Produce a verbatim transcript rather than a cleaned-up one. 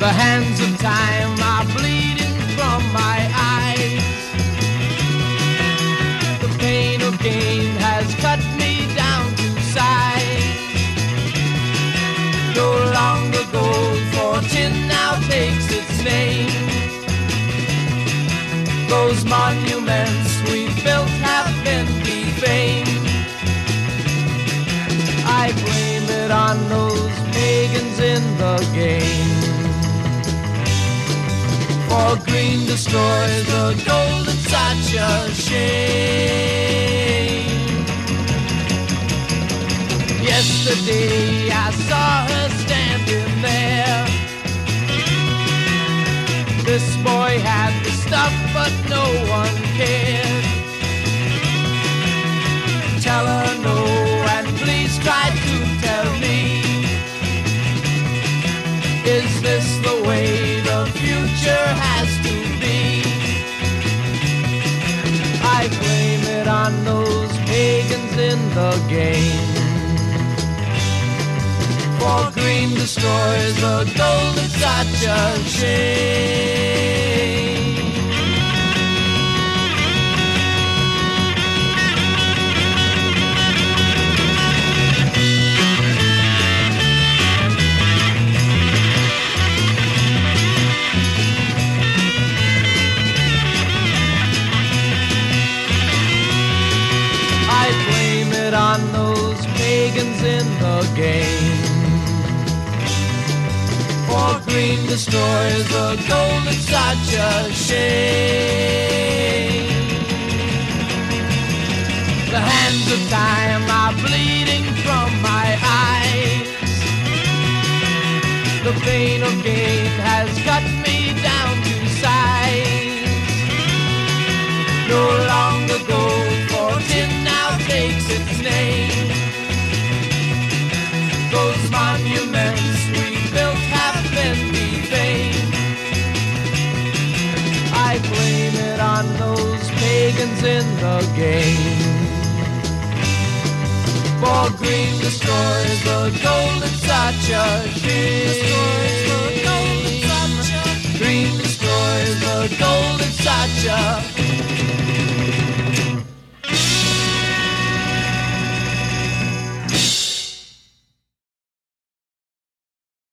The hands of time are bleeding from my eyes. The pain of gain has cut me down to size. No longer gold fortune now takes its name. Those monuments we built have been defamed. I blame it on those pagans in the game. For green destroys the gold, it's such a shame. Yesterday I saw her standing there. This boy had the stuff but no one cared. Tell her no and please try to tell me, is this the way the future has to be? I blame it on those pagans in the game. For green destroys the gold, it's such a shame. I blame it on those pagans in the game. For green destroys the gold, it's such a shame. The hands of time are bleeding from my eyes. The pain of gain has cut me down to size. No longer gold fortune now takes its name. Those monuments we built have been defamed. I blame it on those pagans in the game. For green destroys the gold, it's such a shame. Green destroys the gold, it's such a